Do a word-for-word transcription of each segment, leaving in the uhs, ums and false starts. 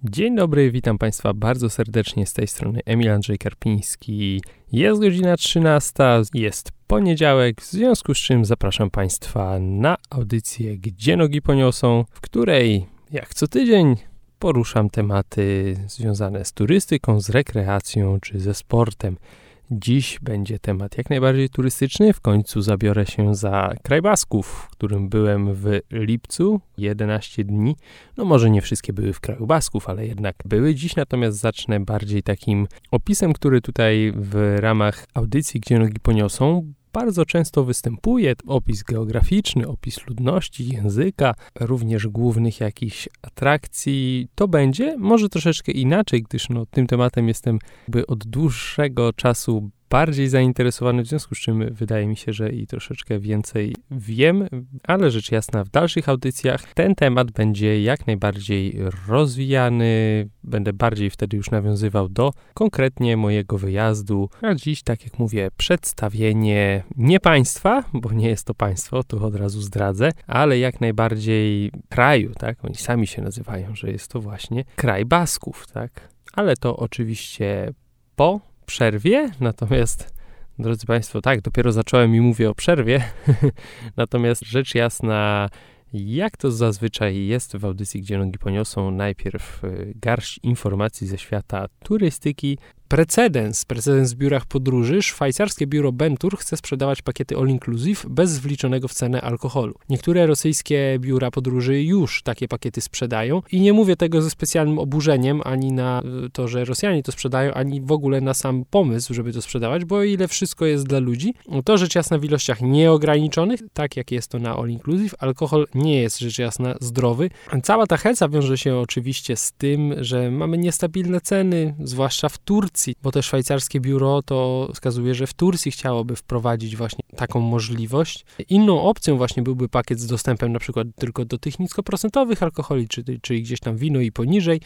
Dzień dobry, witam Państwa bardzo serdecznie z tej strony Emil Andrzej Karpiński. Jest godzina trzynasta, jest poniedziałek, w związku z czym zapraszam Państwa na audycję Gdzie nogi poniosą, w której jak co tydzień poruszam tematy związane z turystyką, z rekreacją czy ze sportem. Dziś będzie temat jak najbardziej turystyczny. W końcu zabiorę się za kraj Basków, w którym byłem w lipcu, jedenaście dni. No może nie wszystkie były w kraju Basków, ale jednak były. Dziś natomiast zacznę bardziej takim opisem, który tutaj w ramach audycji Gdzie nogi poniosą bardzo często występuje. Opis geograficzny, opis ludności, języka, również głównych jakichś atrakcji. To będzie może troszeczkę inaczej, gdyż no, tym tematem jestem jakby od dłuższego czasu bardziej zainteresowany, w związku z czym wydaje mi się, że i troszeczkę więcej wiem, ale rzecz jasna w dalszych audycjach ten temat będzie jak najbardziej rozwijany, będę bardziej wtedy już nawiązywał do konkretnie mojego wyjazdu, a dziś, tak jak mówię, przedstawienie nie państwa, bo nie jest to państwo, to od razu zdradzę, ale jak najbardziej kraju, tak, oni sami się nazywają, że jest to właśnie kraj Basków, tak, ale to oczywiście po przerwie, natomiast drodzy Państwo, tak, dopiero zacząłem i mówię o przerwie, natomiast rzecz jasna, jak to zazwyczaj jest w audycji Gdzie nogi poniosą, najpierw garść informacji ze świata turystyki. Precedens, precedens w biurach podróży. Szwajcarskie biuro Bentour chce sprzedawać pakiety all inclusive bez wliczonego w cenę alkoholu. Niektóre rosyjskie biura podróży już takie pakiety sprzedają i nie mówię tego ze specjalnym oburzeniem ani na to, że Rosjanie to sprzedają, ani w ogóle na sam pomysł, żeby to sprzedawać, bo o ile wszystko jest dla ludzi, to rzecz jasna w ilościach nieograniczonych, tak jak jest to na all inclusive, alkohol nie jest rzecz jasna zdrowy. Cała ta heca wiąże się oczywiście z tym, że mamy niestabilne ceny, zwłaszcza w Turcji, bo te szwajcarskie biuro to wskazuje, że w Turcji chciałoby wprowadzić właśnie taką możliwość. Inną opcją właśnie byłby pakiet z dostępem na przykład tylko do tych niskoprocentowych alkoholi, czyli, czyli gdzieś tam wino i poniżej,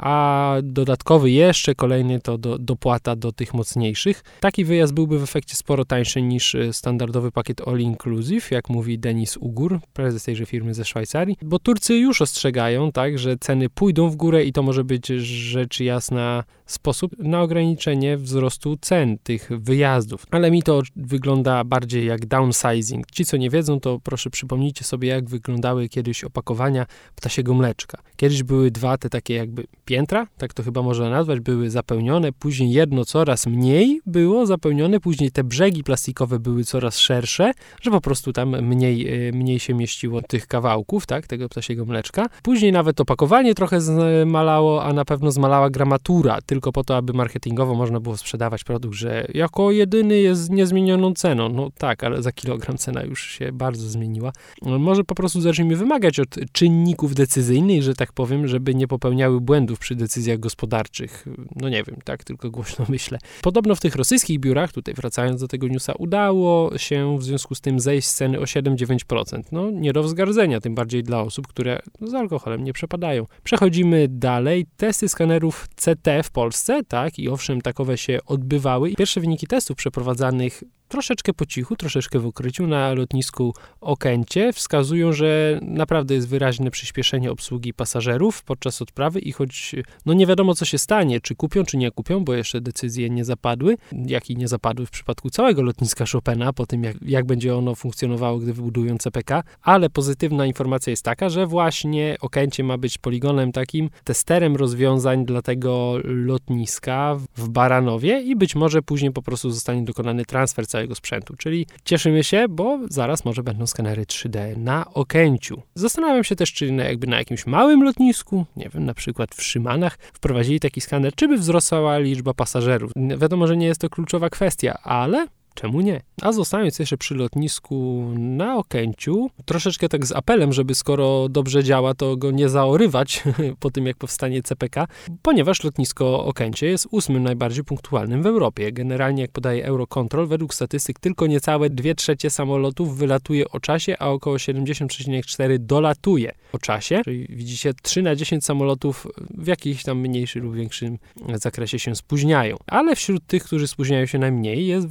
a dodatkowy jeszcze kolejny to do, dopłata do tych mocniejszych. Taki wyjazd byłby w efekcie sporo tańszy niż standardowy pakiet all inclusive, jak mówi Denis Ugur, prezes tejże firmy ze Szwajcarii, bo Turcy już ostrzegają, tak, że ceny pójdą w górę i to może być rzecz jasna sposób na ograniczenie wzrostu cen tych wyjazdów. Ale mi to wygląda bardziej jak downsizing. Ci, co nie wiedzą, to proszę przypomnijcie sobie, jak wyglądały kiedyś opakowania ptasiego mleczka. Kiedyś były dwa te takie jakby piętra, tak to chyba można nazwać, były zapełnione, później jedno coraz mniej było zapełnione, później te brzegi plastikowe były coraz szersze, że po prostu tam mniej, mniej się mieściło tych kawałków, tak, tego ptasiego mleczka. Później nawet opakowanie trochę zmalało, a na pewno zmalała gramatura, tylko po to, aby marketingowo można było sprzedawać produkt, że jako jedyny jest z niezmienioną ceną. No tak, ale za kilogram cena już się bardzo zmieniła. Może po prostu zacznijmy wymagać od czynników decyzyjnych, że tak powiem, żeby nie popełniały błędów przy decyzjach gospodarczych. No nie wiem, tak tylko głośno myślę. Podobno w tych rosyjskich biurach, tutaj wracając do tego newsa, udało się w związku z tym zejść z ceny o siedem do dziewięciu procent. No nie do wzgardzenia, tym bardziej dla osób, które z alkoholem nie przepadają. Przechodzimy dalej. Testy skanerów C T w Polsce, tak, i owszem, takowe się odbywały. Pierwsze wyniki testów przeprowadzanych troszeczkę po cichu, troszeczkę w ukryciu na lotnisku Okęcie wskazują, że naprawdę jest wyraźne przyspieszenie obsługi pasażerów podczas odprawy i choć no nie wiadomo, co się stanie, czy kupią, czy nie kupią, bo jeszcze decyzje nie zapadły, jak i nie zapadły w przypadku całego lotniska Chopina, po tym jak, jak będzie ono funkcjonowało, gdy wybudują C P K, ale pozytywna informacja jest taka, że właśnie Okęcie ma być poligonem takim, testerem rozwiązań dla tego lotniska w Baranowie i być może później po prostu zostanie dokonany transfer całego sprzętu, czyli cieszymy się, bo zaraz może będą skanery trzy D na Okęciu. Zastanawiam się też, czy na, jakby na jakimś małym lotnisku, nie wiem, na przykład w Szymanach, wprowadzili taki skaner, czy by wzrosła liczba pasażerów. Wiadomo, że nie jest to kluczowa kwestia, ale czemu nie? A zostając jeszcze przy lotnisku na Okęciu, troszeczkę tak z apelem, żeby skoro dobrze działa, to go nie zaorywać po tym, jak powstanie C P K, ponieważ lotnisko Okęcie jest ósmym najbardziej punktualnym w Europie. Generalnie, jak podaje Eurocontrol, według statystyk tylko niecałe dwie trzecie samolotów wylatuje o czasie, a około siedemdziesiąt przecinek cztery dolatuje o czasie. Czyli widzicie, trzy na dziesięć samolotów w jakimś tam mniejszym lub większym zakresie się spóźniają. Ale wśród tych, którzy spóźniają się najmniej, jest właśnie na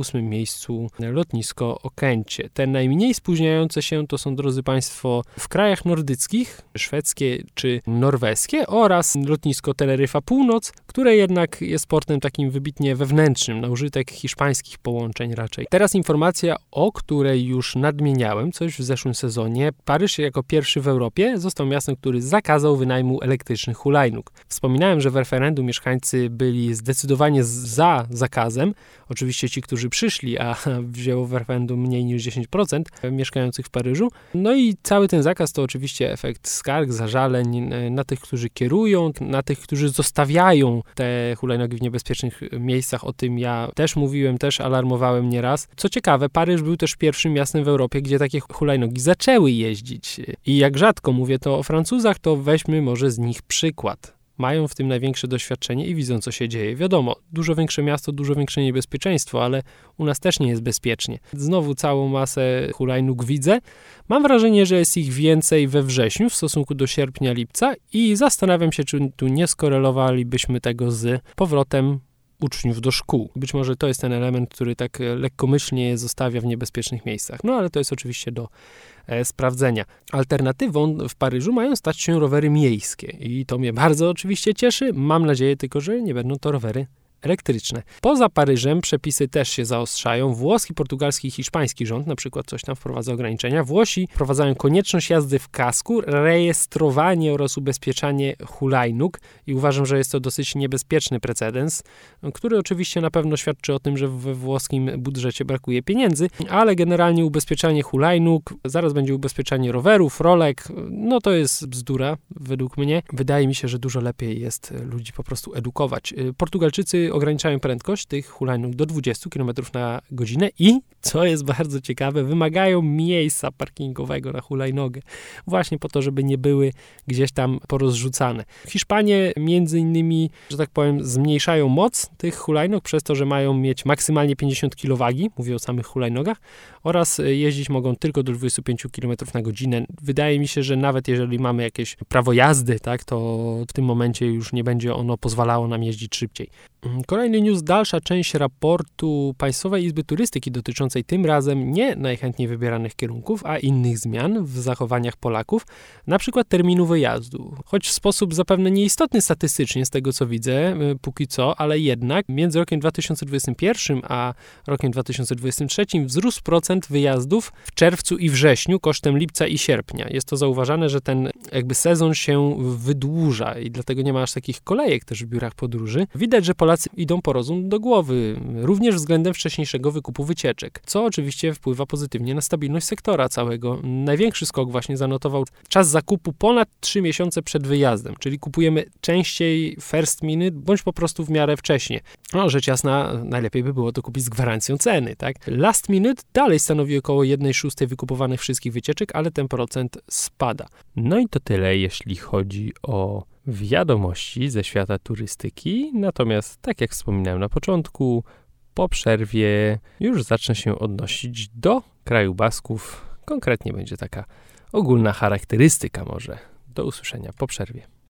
ósmym miejscu lotnisko Okęcie. Te najmniej spóźniające się to są, drodzy Państwo, w krajach nordyckich, szwedzkie czy norweskie oraz lotnisko Teneryfa Północ, które jednak jest portem takim wybitnie wewnętrznym, na użytek hiszpańskich połączeń raczej. Teraz informacja, o której już nadmieniałem coś w zeszłym sezonie. Paryż jako pierwszy w Europie został miastem, który zakazał wynajmu elektrycznych hulajnóg. Wspominałem, że w referendum mieszkańcy byli zdecydowanie za zakazem. Oczywiście ci, którzy przyszli, a wzięło w referendum mniej niż dziesięć procent mieszkających w Paryżu. No i cały ten zakaz to oczywiście efekt skarg, zażaleń na tych, którzy kierują, na tych, którzy zostawiają te hulajnogi w niebezpiecznych miejscach. O tym ja też mówiłem, też alarmowałem nieraz. Co ciekawe, Paryż był też pierwszym miastem w Europie, gdzie takie hulajnogi zaczęły jeździć. I jak rzadko mówię to o Francuzach, to weźmy może z nich przykład. Mają w tym największe doświadczenie i widzą, co się dzieje. Wiadomo, dużo większe miasto, dużo większe niebezpieczeństwo, ale u nas też nie jest bezpiecznie. Znowu całą masę hulajnóg widzę. Mam wrażenie, że jest ich więcej we wrześniu w stosunku do sierpnia, lipca i zastanawiam się, czy tu nie skorelowalibyśmy tego z powrotem uczniów do szkół. Być może to jest ten element, który tak lekkomyślnie je zostawia w niebezpiecznych miejscach. No ale to jest oczywiście do e, sprawdzenia. Alternatywą w Paryżu mają stać się rowery miejskie i to mnie bardzo oczywiście cieszy. Mam nadzieję tylko, że nie będą to rowery elektryczne. Poza Paryżem przepisy też się zaostrzają. Włoski, portugalski i hiszpański rząd na przykład coś tam wprowadza ograniczenia. Włosi wprowadzają konieczność jazdy w kasku, rejestrowanie oraz ubezpieczanie hulajnóg i uważam, że jest to dosyć niebezpieczny precedens, który oczywiście na pewno świadczy o tym, że we włoskim budżecie brakuje pieniędzy, ale generalnie ubezpieczanie hulajnóg, zaraz będzie ubezpieczanie rowerów, rolek, no to jest bzdura według mnie. Wydaje mi się, że dużo lepiej jest ludzi po prostu edukować. Portugalczycy ograniczają prędkość tych hulajnóg do dwudziestu kilometrów na godzinę i, co jest bardzo ciekawe, wymagają miejsca parkingowego na hulajnogę. Właśnie po to, żeby nie były gdzieś tam porozrzucane. Hiszpanie między innymi, że tak powiem, zmniejszają moc tych hulajnog przez to, że mają mieć maksymalnie pięćdziesiąt kilogramów wagi, mówię o samych hulajnogach, oraz jeździć mogą tylko do dwudziestu pięciu kilometrów na godzinę. Wydaje mi się, że nawet jeżeli mamy jakieś prawo jazdy, tak, to w tym momencie już nie będzie ono pozwalało nam jeździć szybciej. Kolejny news, dalsza część raportu Państwowej Izby Turystyki dotyczącej tym razem nie najchętniej wybieranych kierunków, a innych zmian w zachowaniach Polaków, na przykład terminu wyjazdu. Choć w sposób zapewne nieistotny statystycznie z tego co widzę, póki co, ale jednak między rokiem dwa tysiące dwudziestym pierwszym a rokiem dwa tysiące dwudziestym trzecim wzrósł procent wyjazdów w czerwcu i wrześniu kosztem lipca i sierpnia. Jest to zauważane, że ten jakby sezon się wydłuża i dlatego nie ma aż takich kolejek też w biurach podróży. Widać, że Polacy idą po rozum do głowy, również względem wcześniejszego wykupu wycieczek, co oczywiście wpływa pozytywnie na stabilność sektora całego. Największy skok właśnie zanotował czas zakupu ponad trzy miesiące przed wyjazdem, czyli kupujemy częściej first minute, bądź po prostu w miarę wcześnie. No, rzecz jasna, najlepiej by było to kupić z gwarancją ceny, tak? Last minute dalej stanowi około jednej szóstej wykupowanych wszystkich wycieczek, ale ten procent spada. No i to tyle, jeśli chodzi o wiadomości ze świata turystyki, natomiast tak jak wspominałem na początku, po przerwie już zacznę się odnosić do kraju Basków. Konkretnie będzie taka ogólna charakterystyka może. Do usłyszenia po przerwie.